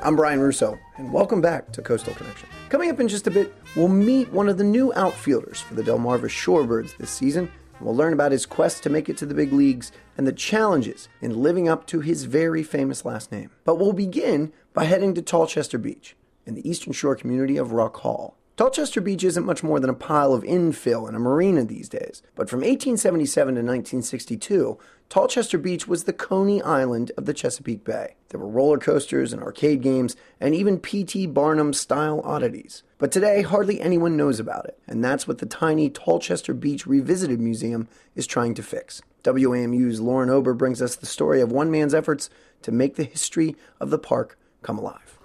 I'm Brian Russo, and welcome back to Coastal Connection. Coming up in just a bit, we'll meet one of the new outfielders for the Delmarva Shorebirds this season, and we'll learn about his quest to make it to the big leagues and the challenges in living up to his very famous last name. But we'll begin by heading to Tallchester Beach, in the Eastern Shore community of Rock Hall. Tallchester Beach isn't much more than a pile of infill in a marina these days, but from 1877 to 1962, Tallchester Beach was the Coney Island of the Chesapeake Bay. There were roller coasters and arcade games, and even P.T. Barnum-style oddities. But today, hardly anyone knows about it, and that's what the tiny Tallchester Beach Revisited Museum is trying to fix. WAMU's Lauren Ober brings us the story of one man's efforts to make the history of the park come alive.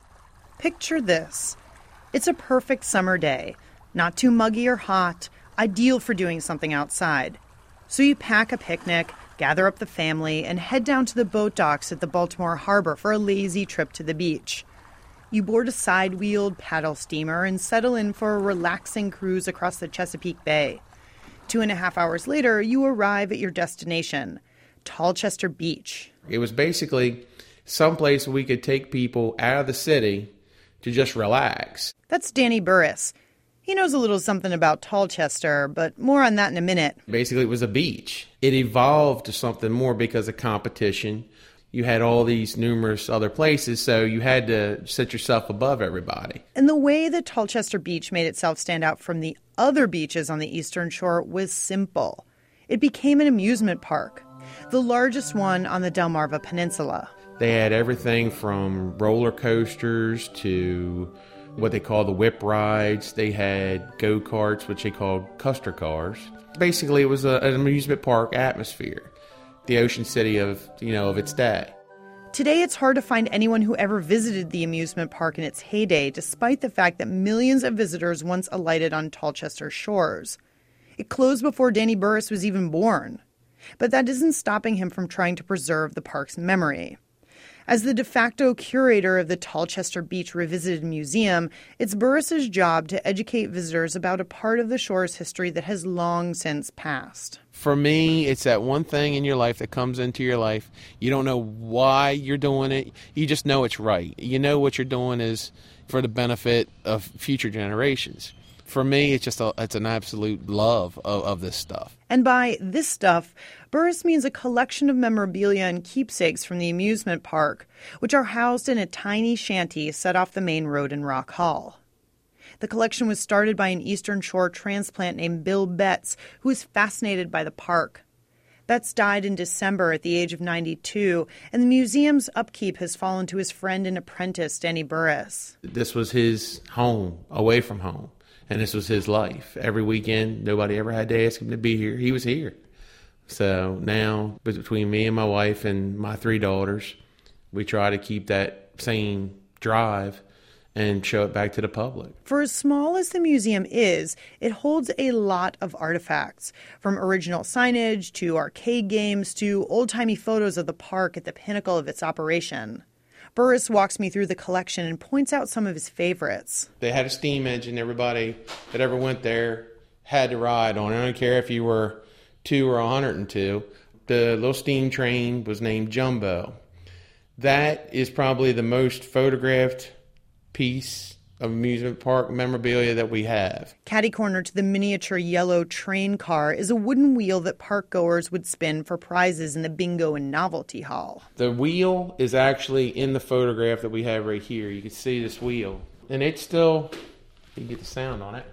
Picture this. It's a perfect summer day, not too muggy or hot, ideal for doing something outside. So you pack a picnic, gather up the family, and head down to the boat docks at the Baltimore Harbor for a lazy trip to the beach. You board a side-wheeled paddle steamer and settle in for a relaxing cruise across the Chesapeake Bay. 2.5 hours later, you arrive at your destination, Tallchester Beach. It was basically someplace we could take people out of the city to just relax. That's Danny Burris. He knows a little something about Tallchester, but more on that in a minute. Basically, it was a beach. It evolved to something more because of competition. You had all these numerous other places, so you had to set yourself above everybody. And the way that Tallchester Beach made itself stand out from the other beaches on the Eastern Shore was simple. It became an amusement park, the largest one on the Delmarva Peninsula. They had everything from roller coasters to what they call the whip rides. They had go-karts, which they called Custer cars. Basically, it was an amusement park atmosphere, the Ocean City of its day. Today, it's hard to find anyone who ever visited the amusement park in its heyday, despite the fact that millions of visitors once alighted on Tallchester's shores. It closed before Danny Burris was even born. But that isn't stopping him from trying to preserve the park's memory. As the de facto curator of the Tallchester Beach Revisited Museum, it's Burris's job to educate visitors about a part of the shore's history that has long since passed. For me, it's that one thing in your life that comes into your life. You don't know why you're doing it. You just know it's right. You know what you're doing is for the benefit of future generations. For me, it's an absolute love of this stuff. And by this stuff, Burris means a collection of memorabilia and keepsakes from the amusement park, which are housed in a tiny shanty set off the main road in Rock Hall. The collection was started by an Eastern Shore transplant named Bill Betts, who was fascinated by the park. Betts died in December at the age of 92, and the museum's upkeep has fallen to his friend and apprentice, Danny Burris. This was his home, away from home. And this was his life. Every weekend, nobody ever had to ask him to be here. He was here. So now, between me and my wife and my 3 daughters, we try to keep that same drive and show it back to the public. For as small as the museum is, it holds a lot of artifacts, from original signage to arcade games to old-timey photos of the park at the pinnacle of its operation. Burris walks me through the collection and points out some of his favorites. They had a steam engine. Everybody that ever went there had to ride on it. I don't care if you were 2 or 102. The little steam train was named Jumbo. That is probably the most photographed piece of amusement park memorabilia that we have. Catty-corner to the miniature yellow train car is a wooden wheel that park goers would spin for prizes in the bingo and novelty hall. The wheel is actually in the photograph that we have right here. You can see this wheel. And it's still, you can get the sound on it.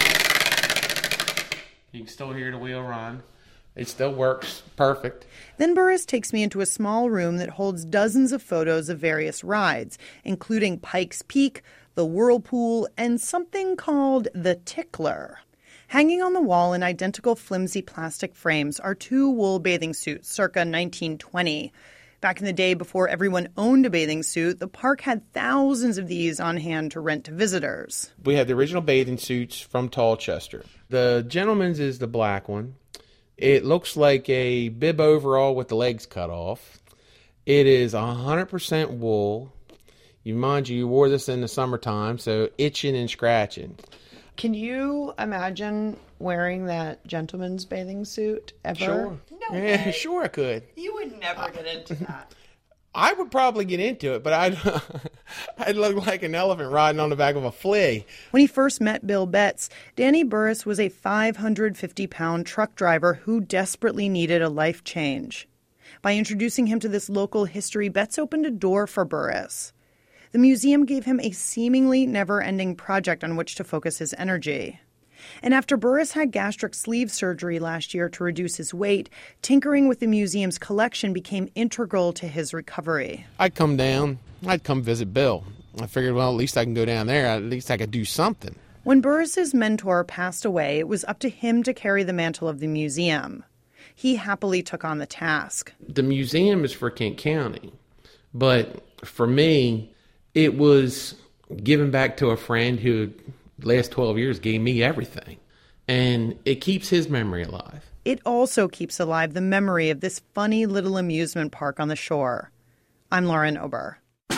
You can still hear the wheel run. It still works perfect. Then Burris takes me into a small room that holds dozens of photos of various rides, including Pikes Peak, the Whirlpool, and something called the Tickler. Hanging on the wall in identical flimsy plastic frames are 2 wool bathing suits circa 1920. Back in the day before everyone owned a bathing suit, the park had thousands of these on hand to rent to visitors. We have the original bathing suits from Tallchester. The gentleman's is the black one. It looks like a bib overall with the legs cut off. It is 100% wool. Mind you, you wore this in the summertime, so itching and scratching. Can you imagine wearing that gentleman's bathing suit ever? Sure. No way. Sure I could. You would never get into that. I would probably get into it, but I looked like an elephant riding on the back of a flea. When he first met Bill Betts, Danny Burris was a 550-pound truck driver who desperately needed a life change. By introducing him to this local history, Betts opened a door for Burris. The museum gave him a seemingly never-ending project on which to focus his energy. And after Burris had gastric sleeve surgery last year to reduce his weight, tinkering with the museum's collection became integral to his recovery. I'd come down. I'd come visit Bill. I figured, well, at least I can go down there. At least I could do something. When Burris's mentor passed away, it was up to him to carry the mantle of the museum. He happily took on the task. The museum is for Kent County, but for me, it was giving back to a friend who the last 12 years gave me everything. And it keeps his memory alive. It also keeps alive the memory of this funny little amusement park on the shore. I'm Lauren Ober.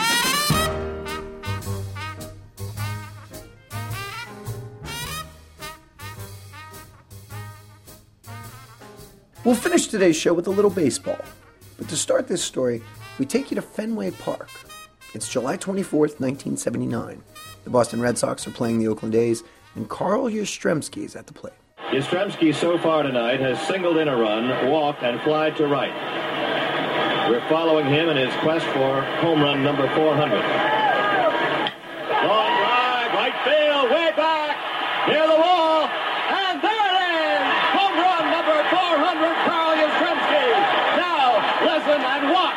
We'll finish today's show with a little baseball. But to start this story, we take you to Fenway Park. It's July 24th, 1979. The Boston Red Sox are playing the Oakland A's, and Carl Yastrzemski is at the plate. Yastrzemski so far tonight has singled in a run, walked, and flied to right. We're following him in his quest for home run number 400. Long drive, right field, way back, near the wall, and there it is! Home run number 400, Carl Yastrzemski. Now, listen and watch.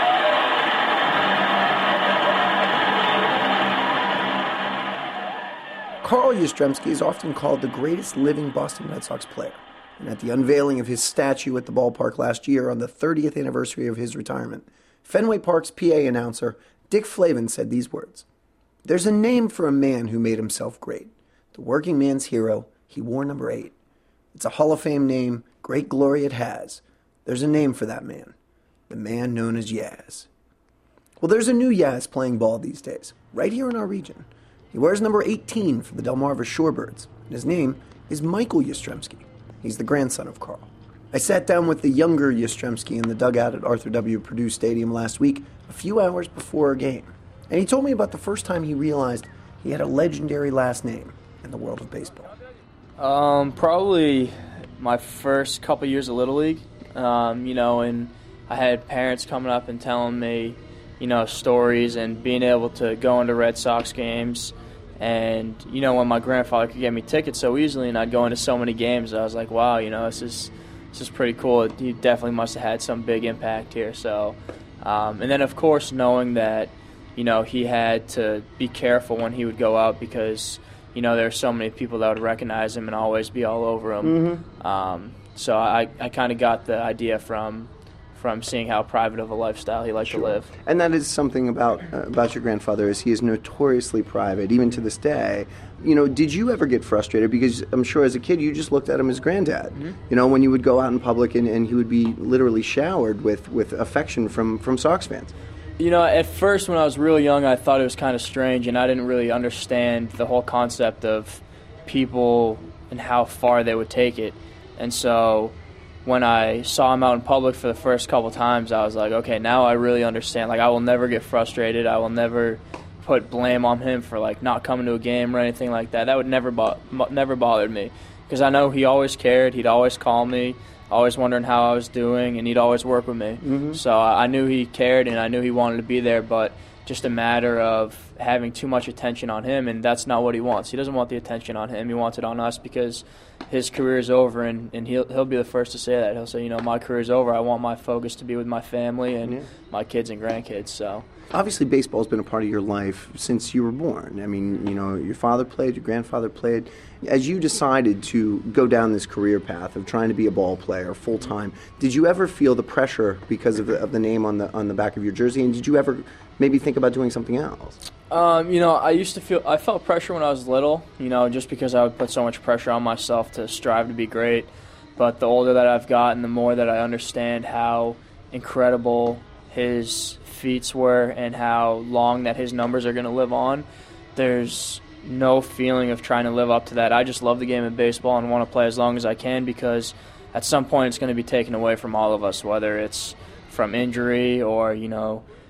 Carl Yastrzemski is often called the greatest living Boston Red Sox player. And at the unveiling of his statue at the ballpark last year on the 30th anniversary of his retirement, Fenway Park's PA announcer, Dick Flavin, said these words: "There's a name for a man who made himself great. The working man's hero, he wore number 8. It's a Hall of Fame name, great glory it has. There's a name for that man, the man known as Yaz." Well, there's a new Yaz playing ball these days, right here in our region. He wears number 18 for the Delmarva Shorebirds, and his name is Michael Yastrzemski. He's the grandson of Carl. I sat down with the younger Yastrzemski in the dugout at Arthur W. Purdue Stadium last week, a few hours before a game. And he told me about the first time he realized he had a legendary last name in the world of baseball. Probably my first couple years of Little League, and I had parents coming up and telling me, stories, and being able to go into Red Sox games. And, when my grandfather could get me tickets so easily and I'd go into so many games, I was like, wow, this is pretty cool. He definitely must have had some big impact here. So, and then, of course, knowing that, he had to be careful when he would go out because, there are so many people that would recognize him and always be all over him. Mm-hmm. So I kind of got the idea from seeing how private of a lifestyle he liked to live. And that is something about your grandfather, is he is notoriously private, even to this day. Did you ever get frustrated? Because I'm sure as a kid you just looked at him as granddad. Mm-hmm. When you would go out in public and he would be literally showered with affection from Sox fans. At first when I was real young, I thought it was kind of strange, and I didn't really understand the whole concept of people and how far they would take it. And so when I saw him out in public for the first couple times, I was like, okay, now I really understand. I will never get frustrated. I will never put blame on him for, not coming to a game or anything like that. That would never bothered me because I know he always cared. He'd always call me, always wondering how I was doing, and he'd always work with me. Mm-hmm. So I knew he cared, and I knew he wanted to be there, but just a matter of having too much attention on him, and that's not what he wants. He doesn't want the attention on him. He wants it on us because his career is over, and he'll be the first to say that. He'll say, my career is over. I want my focus to be with my family and my kids and grandkids. So obviously baseball has been a part of your life since you were born. I mean, your father played, your grandfather played. As you decided to go down this career path of trying to be a ball player full-time, did you ever feel the pressure because of the name on the back of your jersey, and did you ever maybe think about doing something else? I felt pressure when I was little, just because I would put so much pressure on myself to strive to be great. But the older that I've gotten, the more that I understand how incredible his feats were and how long that his numbers are going to live on. There's no feeling of trying to live up to that. I just love the game of baseball and want to play as long as I can because at some point it's going to be taken away from all of us, whether it's from injury or,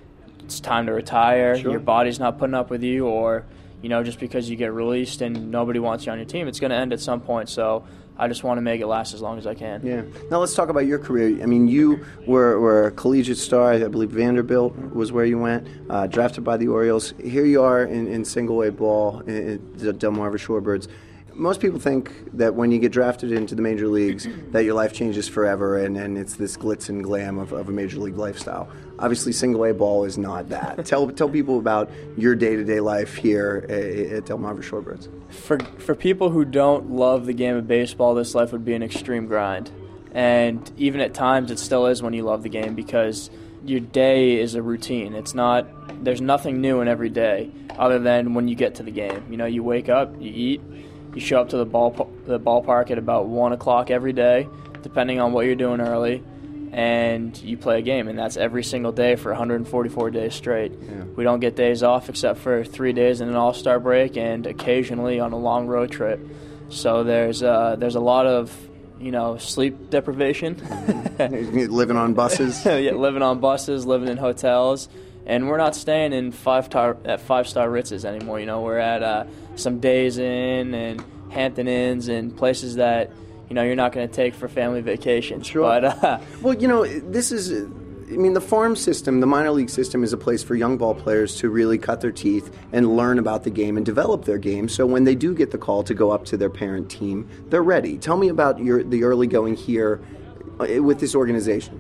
it's time to retire, Sure. your body's not putting up with you, or, just because you get released and nobody wants you on your team, it's going to end at some point. So I just want to make it last as long as I can. Yeah. Now let's talk about your career. I mean, you were a collegiate star. I believe Vanderbilt was where you went, drafted by the Orioles. Here you are in single-A ball, in the Delmarva Shorebirds. Most people think that when you get drafted into the major leagues that your life changes forever and it's this glitz and glam of a major league lifestyle. Obviously, single-A ball is not that. Tell people about your day-to-day life here at Delmarva Shorebirds. For people who don't love the game of baseball, this life would be an extreme grind. And even at times, it still is when you love the game, because your day is a routine. There's nothing new in every day other than when you get to the game. You wake up, you eat, you show up to the ballpark at about 1 o'clock every day, depending on what you're doing early, and you play a game, and that's every single day for 144 days straight. Yeah. We don't get days off except for 3 days in an all-star break and occasionally on a long road trip. So there's a lot of sleep deprivation. Living on buses. Yeah, living on buses, living in hotels. And we're not staying in five-star Ritzes anymore. We're at some Days Inn and Hampton Inns and places that you're not going to take for family vacations. Sure. But well, this is. I mean, the farm system, the minor league system, is a place for young ball players to really cut their teeth and learn about the game and develop their game. So when they do get the call to go up to their parent team, they're ready. Tell me about the early going here with this organization.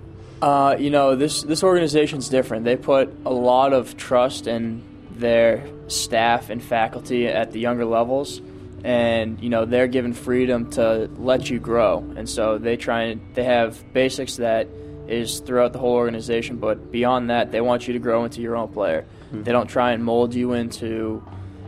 This organization's different. They put a lot of trust in their staff and faculty at the younger levels, and they're given freedom to let you grow. And so they have basics that is throughout the whole organization, but beyond that, they want you to grow into your own player. Mm-hmm. They don't try and mold you into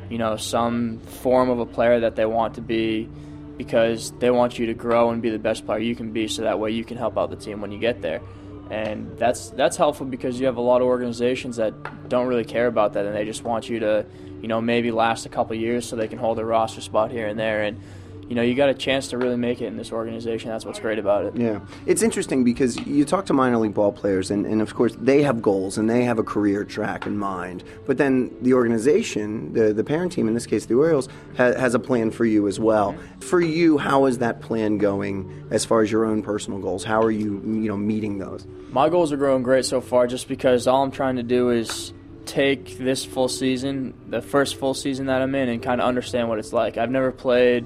some form of a player that they want to be, because they want you to grow and be the best player you can be, so that way you can help out the team when you get there. And that's helpful, because you have a lot of organizations that don't really care about that, and they just want you to, maybe last a couple of years so they can hold a roster spot here and there. And you got a chance to really make it in this organization. That's what's great about it. Yeah. It's interesting because you talk to minor league ball players, and of course, they have goals and they have a career track in mind. But then the organization, the parent team, in this case the Orioles, has a plan for you as well. For you, how is that plan going as far as your own personal goals? How are you, meeting those? My goals are growing great so far, just because all I'm trying to do is take this full season, the first full season that I'm in, and kind of understand what it's like. I've never played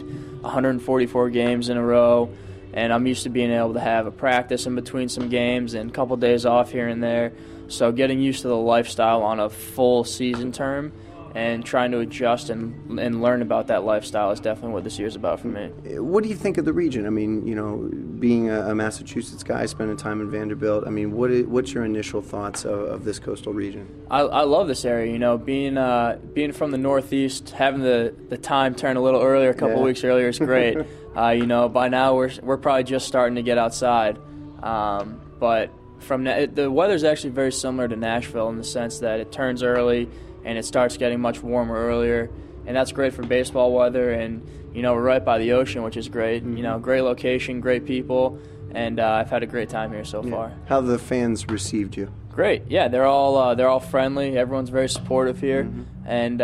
144 games in a row, and I'm used to being able to have a practice in between some games and a couple days off here and there. So getting used to the lifestyle on a full season term and trying to adjust and learn about that lifestyle is definitely what this year's about for me. What do you think of the region? I mean, being a Massachusetts guy, spending time in Vanderbilt, I mean, what's your initial thoughts of this coastal region? I love this area. Being from the Northeast, having the time turn a little earlier, a couple weeks earlier is great. By now we're probably just starting to get outside. But the weather's actually very similar to Nashville in the sense that it turns early and it starts getting much warmer earlier, and that's great for baseball weather. And we're right by the ocean, which is great. Great location, great people, and I've had a great time here so far. How have the fans received you? Great, yeah. They're all friendly. Everyone's very supportive here, and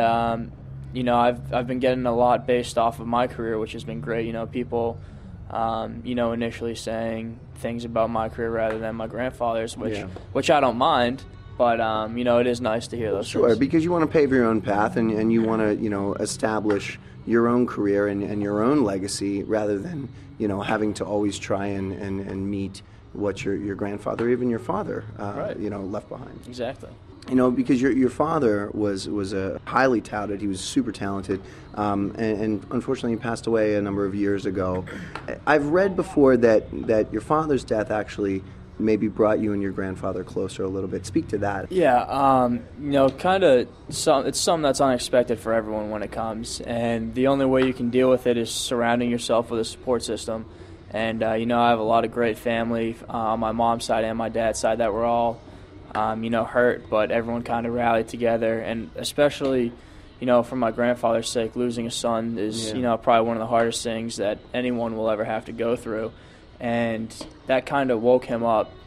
I've been getting a lot based off of my career, which has been great. People, initially saying things about my career rather than my grandfather's, which I don't mind. But, it is nice to hear those things. Sure, because you want to pave your own path and you want to, establish your own career and your own legacy rather than, having to always try and meet what your grandfather, or even your father, left behind. Exactly. Because your father was a highly touted. He was super talented, and unfortunately he passed away a number of years ago. I've read before that your father's death actually maybe brought you and your grandfather closer a little bit. Speak to that. Yeah, it's something that's unexpected for everyone when it comes, and the only way you can deal with it is surrounding yourself with a support system. And I have a lot of great family on my mom's side and my dad's side that were all hurt, but everyone kind of rallied together. And especially for my grandfather's sake, losing a son is probably one of the hardest things that anyone will ever have to go through. And that kind of woke him up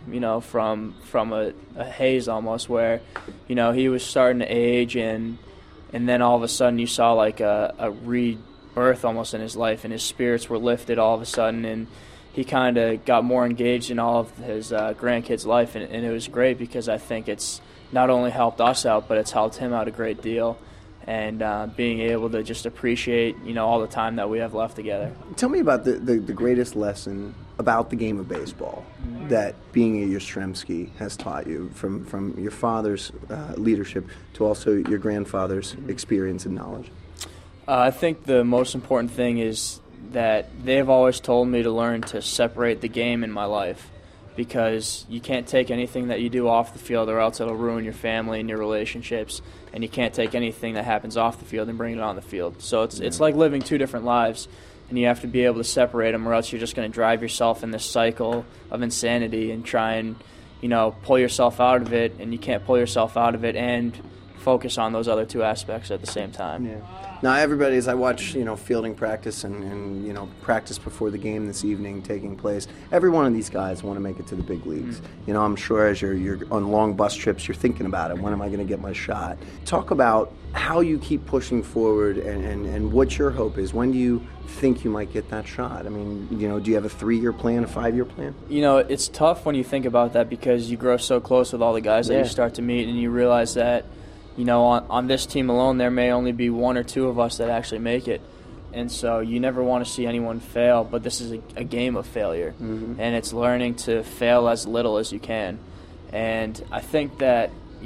from a haze almost, where, he was starting to age, and then all of a sudden you saw like a rebirth almost in his life, and his spirits were lifted all of a sudden, and he kind of got more engaged in all of his grandkids' life, and it was great because I think it's not only helped us out, but it's helped him out a great deal. And being able to just appreciate, all the time that we have left together. Tell me about the greatest lesson about the game of baseball that being at Yastrzemski has taught you, from your father's leadership to also your grandfather's experience and knowledge. I think the most important thing is that they've always told me to learn to separate the game in my life, because you can't take anything that you do off the field or else it'll ruin your family and your relationships, and you can't take anything that happens off the field and bring it on the field. So it's like living two different lives, and you have to be able to separate them, or else you're just going to drive yourself in this cycle of insanity and try and pull yourself out of it, and you can't pull yourself out of it and focus on those other two aspects at the same time. Yeah. Now, everybody, as I watch, fielding practice and practice before the game this evening taking place, every one of these guys want to make it to the big leagues. Mm-hmm. I'm sure as you're on long bus trips, you're thinking about it. When am I going to get my shot? Talk about how you keep pushing forward and what your hope is. When do you think you might get that shot? I mean, do you have a 3-year plan, a 5-year plan? It's tough when you think about that, because you grow so close with all the guys that you start to meet, and you realize that on this team alone, there may only be 1 or 2 of us that actually make it. And so you never want to see anyone fail, but this is a game of failure. Mm-hmm. And it's learning to fail as little as you can. And I think that,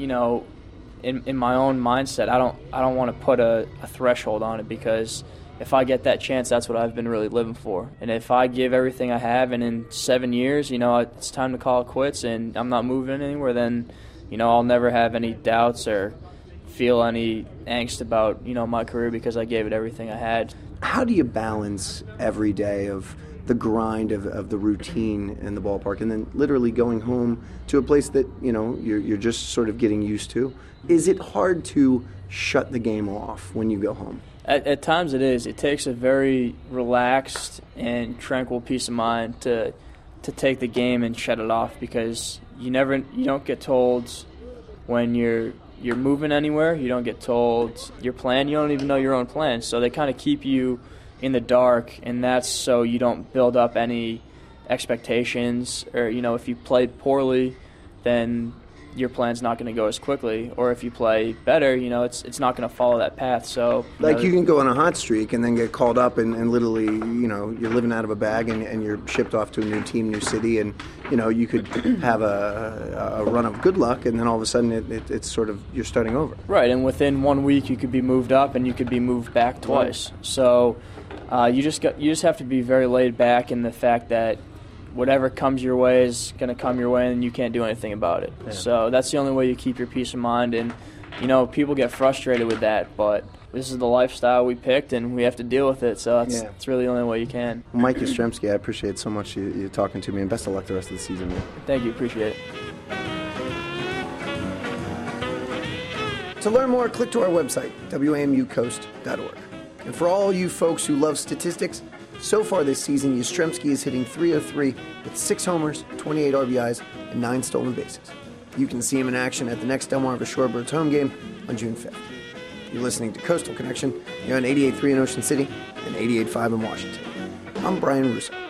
in my own mindset, I don't want to put a threshold on it, because if I get that chance, that's what I've been really living for. And if I give everything I have, and in 7 years, it's time to call it quits and I'm not moving anywhere, then, I'll never have any doubts or feel any angst about my career, because I gave it everything I had. How do you balance every day of the grind of the routine in the ballpark, and then literally going home to a place that you're just sort of getting used to? Is it hard to shut the game off when you go home? At times it is. It takes a very relaxed and tranquil peace of mind to take the game and shut it off, because you don't get told when you're moving anywhere. You don't get told your plan. You don't even know your own plan. So they kind of keep you in the dark, and that's so you don't build up any expectations. Or, if you played poorly, then your plan's not going to go as quickly. Or if you play better, it's not going to follow that path. So you can go on a hot streak and then get called up and literally, you're living out of a bag and you're shipped off to a new team, new city, and you could have a run of good luck, and then all of a sudden it's sort of you're starting over. Right, and within 1 week you could be moved up and you could be moved back twice. Right. So you just have to be very laid back in the fact that whatever comes your way is going to come your way, and you can't do anything about it. Yeah. So that's the only way you keep your peace of mind. And, people get frustrated with that, but this is the lifestyle we picked, and we have to deal with it. So it's really the only way you can. Mike Yastrzemski, I appreciate so much you talking to me, and best of luck the rest of the season, man. Thank you. Appreciate it. To learn more, click to our website, wamucoast.org. And for all you folks who love statistics, so far this season, Yastrzemski is hitting .303 with 6 homers, 28 RBIs, and 9 stolen bases. You can see him in action at the next Delmarva Shorebirds home game on June 5th. You're listening to Coastal Connection. You're on 88.3 in Ocean City and 88.5 in Washington. I'm Brian Russo.